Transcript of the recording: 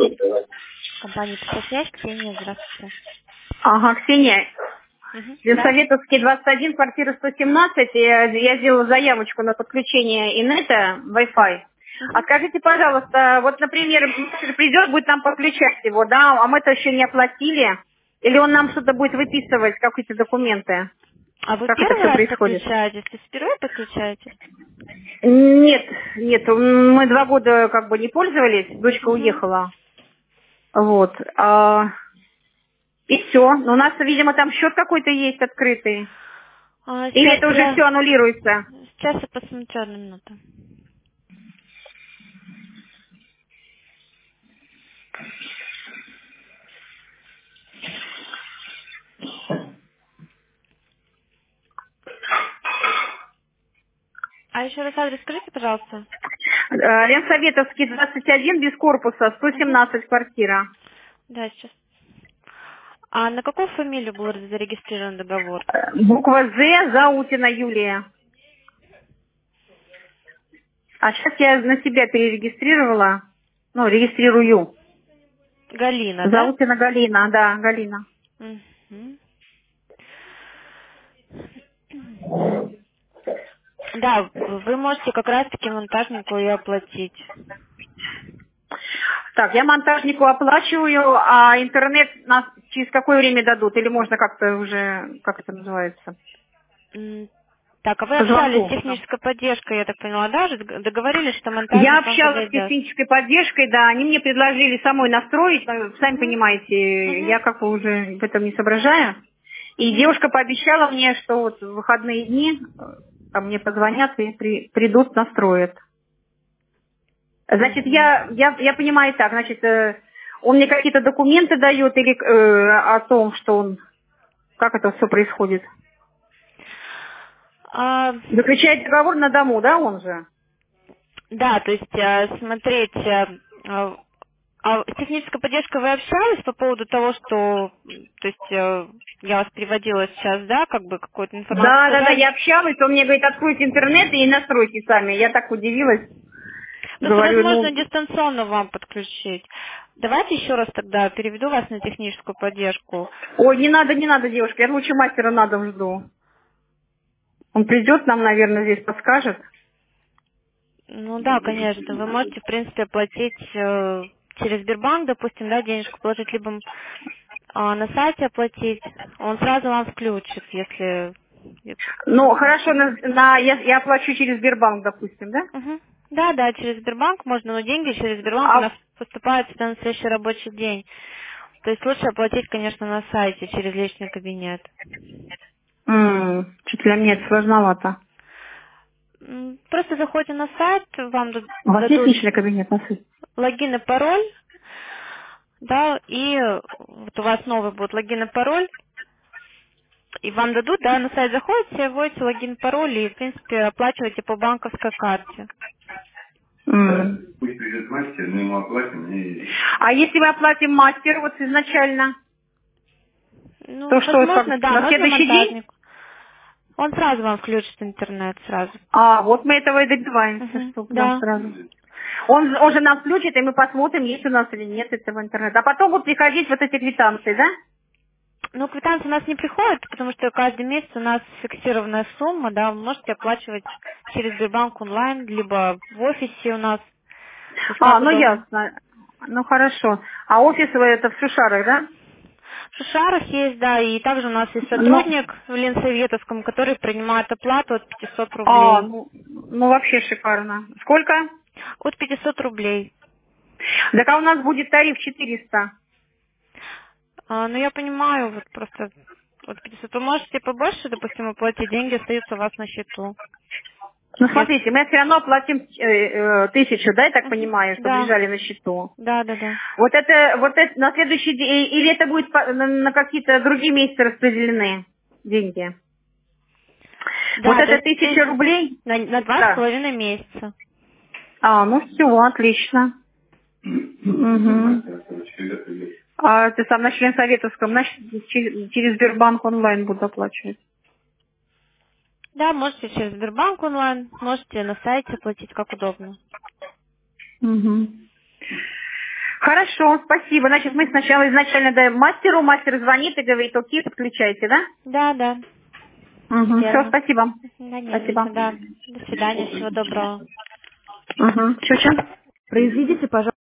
Компания «Пятьдесят», Ксения, здравствуйте. Ага, Ксения. Да. Советовский 21, квартира 117. Я сделала заявочку на подключение инета, Wi-Fi. А скажите, пожалуйста, вот, например, мастер придет, будет нам подключать его, да, а мы-то еще не оплатили. Или он нам что-то будет выписывать, какие-то документы? А вы Как это первый все раз происходит? подключаетесь? То есть впервые подключаетесь? Нет, нет, мы 2 года как бы не пользовались, дочка уехала. Вот. И все. Но у нас, видимо, там счет какой-то есть открытый. Или Сейчас это уже все аннулируется? я посмотрю, одну минуту. А еще раз адрес скажите, пожалуйста. Ленсоветовский 21, без корпуса, 117 квартира. Да, сейчас. А на какую фамилию был зарегистрирован договор? Буква З, Заутина Юлия. А сейчас я на себя перерегистрировала. Ну, регистрирую. Галина, да? Заутина Галина, да, Галина. Мгм. Да, вы можете как раз-таки монтажнику ее оплатить. Так, я монтажнику оплачиваю, а интернет нас через какое время дадут? Или можно как-то уже, как это называется? Так, а вы По общались с звонку. технической поддержкой, я так поняла, да? Уже договорились, что Я монтажник вам общалась с подойдет. технической поддержкой, да, они мне предложили самой настроить, но, сами понимаете, Мгм. я как бы уже в этом не соображаю. И Мгм. девушка пообещала мне, что вот в выходные дни ко мне позвонят и придут, настроят. Значит, Мгм. я понимаю так, значит, он мне какие-то документы дает или о том, что он, как это все происходит? А, Заключает договор на дому, да, он же? да, то есть, смотреть, с технической поддержкой вы общались по поводу того, что, то есть, я вас переводила сейчас, да, как бы какую-то информацию Да, да, да, сказали. я общалась, он мне говорит, откройте интернет и настройте сами. Я так удивилась. Просто Говорю, возможно ну, дистанционно вам подключить. Давайте еще раз тогда переведу вас на техническую поддержку. ой, не надо, не надо, девушка, я лучше мастера на дом жду. Он придет нам, наверное, здесь подскажет. Ну да, конечно, вы можете, в принципе, оплатить через Сбербанк, допустим, да, денежку положить, либо на сайте оплатить. Он сразу вам включит, если... Ну, хорошо, я оплачу через Сбербанк, допустим, да? Мгм. Да, да, через Сбербанк можно, но деньги через Сбербанк у нас А поступают всегда на следующий рабочий день. То есть лучше оплатить, конечно, на сайте через личный кабинет. что-то для меня это сложновато. Просто заходите на сайт, вам У вас есть дадут личный кабинет на сайте? логин и пароль, да, и вот у вас новый будет логин и пароль, и вам дадут, да, на сайт заходите, вводите логин, пароль и, в принципе, оплачиваете по банковской карте. Пусть придет мастер, мы ему оплатим. А если мы оплатим мастер вот изначально, Ну, то что, возможно, да, на можно следующий день? монтажник. Он сразу вам включит интернет, сразу. А, вот мы этого и добиваемся, Мгм, чтобы нам да. сразу. Он же нам включит, и мы посмотрим, есть у нас или нет этого интернета. А потом будут приходить вот эти квитанции, да? Ну, квитанции у нас не приходят, потому что каждый месяц у нас фиксированная сумма, да, вы можете оплачивать через Сбербанк онлайн, либо в офисе у нас, то есть А, как ну удобно. ясно. Ну хорошо. А офис вы это в Шушарах, да? В Шушарах есть, да, и также у нас есть Ну, сотрудник в Ленсоветовском, который принимает оплату от 500 рублей. ну вообще шикарно. Сколько? От 500 рублей. Так а у нас будет тариф 400. Ну, я понимаю, вот просто от 500. Вы можете побольше, допустим, оплатить, деньги остаются у вас на счету. Ну Если... смотрите, мы все равно платим 1000, да, я так Мгм. понимаю, чтобы Да, лежали на счету. да, да, да. Вот это на следующий день, или это будет на какие-то другие месяцы распределены деньги? Вот Да, то это есть 1000 рублей? на два с Да. половиной месяца. А, ну все, отлично. Мгм. А ты сам на Членсоветовском, значит, через Сбербанк онлайн буду оплачивать. Да, можете через Сбербанк онлайн, можете на сайте оплатить, как удобно. Мгм. Хорошо, спасибо. Значит, мы сначала изначально даем мастеру, мастер звонит и говорит, окей, подключайте, да? Да, да, Угу. Все, верно. спасибо. Да, не за Спасибо. что, да. До свидания, всего доброго. Угу. Че? Произведите, пожалуйста,